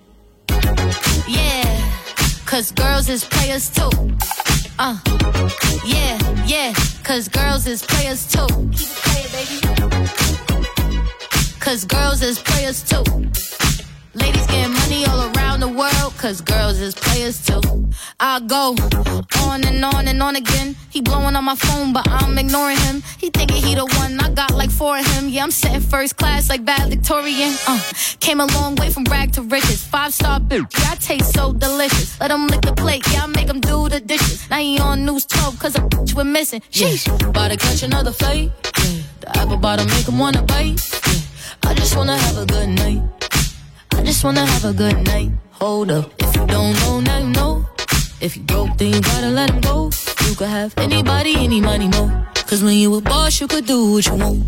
Yeah, cause girls is players too. Uh, yeah, yeah, cause girls is players too. Keep it playing, baby. Cause girls is players too. Ladies getting money all around the world, cause girls is players too. I go on and on and on again. He blowing on my phone, but I'm ignoring him. He thinking he the one, I got like four of him. Yeah, I'm sitting first class like valedictorian. Uh, came a long way from rag to riches. Five star bitch, yeah, I taste so delicious. Let him lick the plate, yeah, I make him do the dishes. Now he on news twelve, cause a bitch we're missing. Sheesh, about to catch another flight. Yeah, the apple bottom make him wanna bite. Yeah, I just wanna have a good night. I just wanna have a good night. Hold up, if you don't know, now you know. If you broke, then you gotta let him go. You could have anybody, any money, mo. Cause when you a boss, you could do what you want.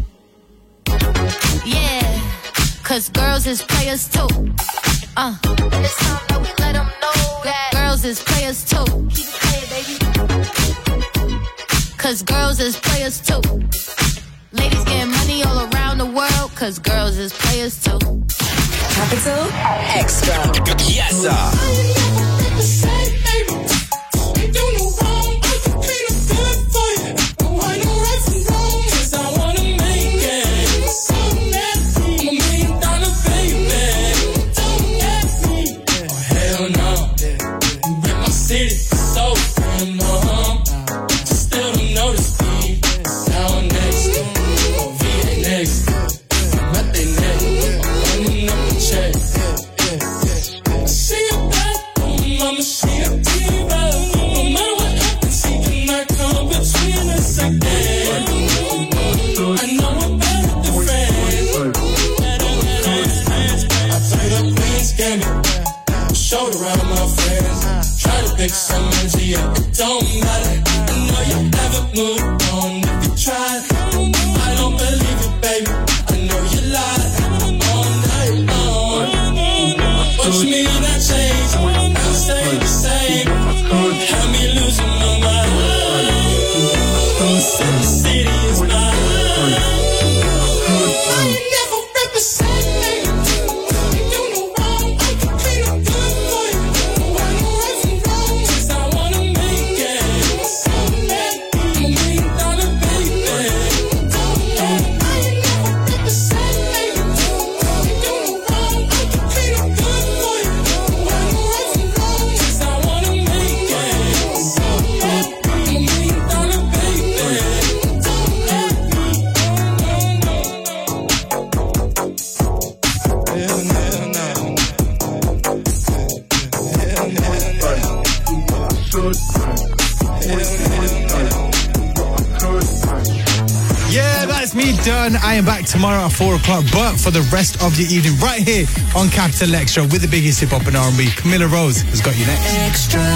Yeah, cause girls is players too. Uh, and it's time that we let them know that girls is players too. Keep it playing, baby. Cause girls is players too. Ladies getting money all around the world, cause girls is players too. Capital Extra. Yes, sir. Some energy, it don't matter. I know you never moved on if you tried. I don't believe it, baby. I know you lied all night long. Watch me on that change, I'll stay the same. Have me losing my mind. Said the city is mine. I never represent me. You know wrong, I can clean up good for you. I know right from wrong. Cause I wanna make it. I'm a million dollar done. I am back tomorrow at four o'clock, but for the rest of the evening, right here on Capital Extra with the biggest hip-hop and R and B, Camilla Rose has got you next. Extra.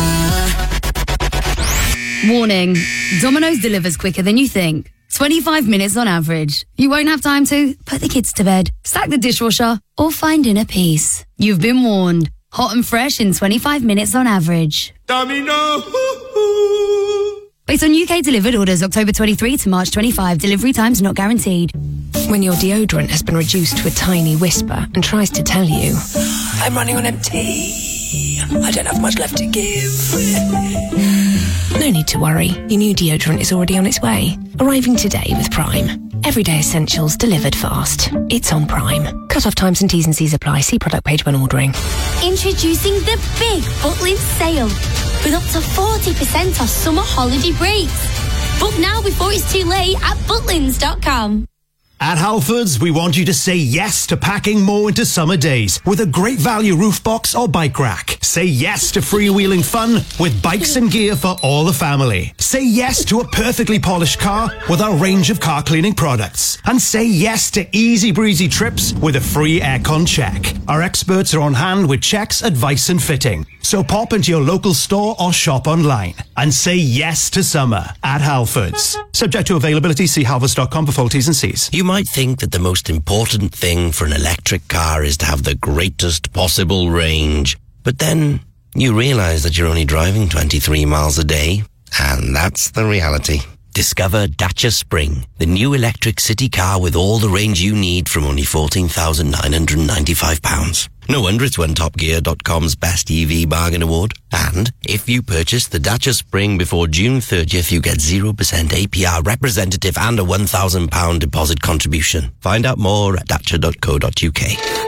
Warning, Domino's delivers quicker than you think. twenty-five minutes on average. You won't have time to put the kids to bed, stack the dishwasher, or find inner peace. You've been warned. Hot and fresh in twenty-five minutes on average. Domino. Based on U K delivered orders October twenty-third to March twenty-fifth, delivery times not guaranteed. When your deodorant has been reduced to a tiny whisper and tries to tell you, I'm running on empty, I don't have much left to give. No need to worry, your new deodorant is already on its way. Arriving today with Prime. Everyday essentials delivered fast. It's on Prime. Cut-off times and T's and C's apply. See product page when ordering. Introducing the big Butlins sale with up to forty percent off summer holiday breaks. Book now before it's too late at butlins dot com. At Halfords, we want you to say yes to packing more into summer days with a great value roof box or bike rack. Say yes to freewheeling fun with bikes and gear for all the family. Say yes to a perfectly polished car with our range of car cleaning products. And say yes to easy breezy trips with a free aircon check. Our experts are on hand with checks, advice and fitting. So pop into your local store or shop online and say yes to summer at Halfords. Subject to availability, see halfords dot com for full T's and C's. You might think that the most important thing for an electric car is to have the greatest possible range. But then you realize that you're only driving twenty-three miles a day. And that's the reality. Discover Dacia Spring, the new electric city car with all the range you need from only fourteen thousand nine hundred ninety-five pounds. No wonder it's won Top Gear dot com's Best E V Bargain Award. And if you purchase the Dacia Spring before June thirtieth, you get zero percent A P R representative and a one thousand pounds deposit contribution. Find out more at dacia dot co dot uk.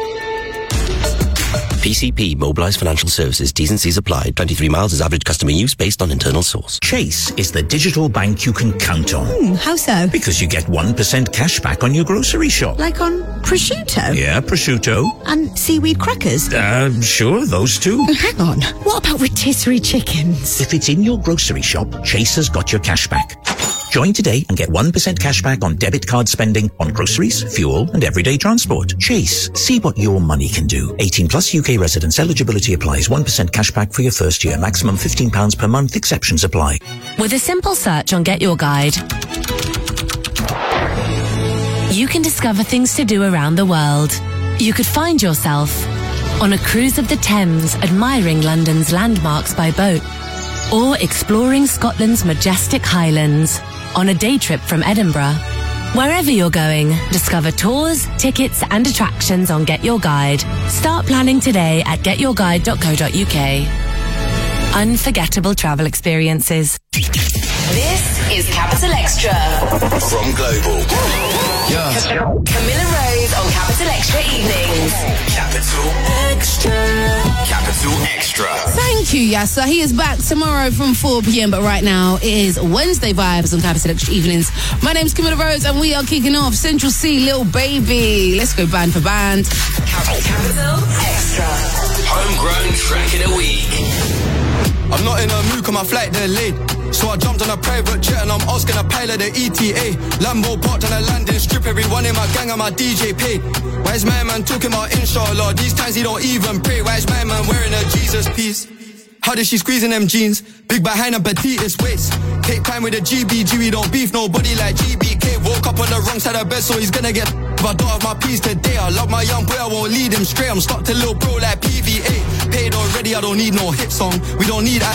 P C P, Mobilised Financial Services, T's and C's applied. twenty-three miles is average customer use based on internal source. Chase is the digital bank you can count on. Hmm, how so? Because you get one percent cash back on your grocery shop. Like on prosciutto? Yeah, prosciutto. And seaweed crackers? Uh, sure, those two. Oh, hang on. What about rotisserie chickens? If it's in your grocery shop, Chase has got your cash back. Join today and get one percent cash back on debit card spending on groceries, fuel and everyday transport. Chase. See what your money can do. eighteen plus U K residents. Eligibility applies. one percent cash back for your first year. Maximum fifteen pounds per month. Exceptions apply. With a simple search on Get Your Guide, you can discover things to do around the world. You could find yourself on a cruise of the Thames admiring London's landmarks by boat, or exploring Scotland's majestic highlands on a day trip from Edinburgh. Wherever you're going, discover tours, tickets and attractions on Get Your Guide. Start planning today at get your guide dot co dot uk. Unforgettable travel experiences. This is Capital Extra. From Global. Yeah. Camilla Rose on Capital Extra Evenings. Capital Extra. Capital Extra. Thank you, Yassa. He is back tomorrow from four p.m. But right now, it is Wednesday Vibes on Capital Extra Evenings. My name's Camilla Rose and we are kicking off Central C, Lil Baby. Let's go band for band. Capital Extra. Homegrown track of the week. I'm not in a mood, cause my flight delayed. So I jumped on a private jet and I'm asking a pilot the E T A. Lambo parked on a landing strip, everyone in my gang and my D J paid. Why is my man talking about inshallah? These times he don't even pray. Why is my man wearing a Jesus piece? How did she squeeze in them jeans? Big behind and petitest waist. Take time with the G B G, we don't beef nobody like G B K. Woke up on the wrong side of bed, so he's gonna get. If I don't have my peace today, I love my young boy, I won't lead him straight. I'm stuck to little bro like P V A. Paid already, I don't need no hit song. We don't need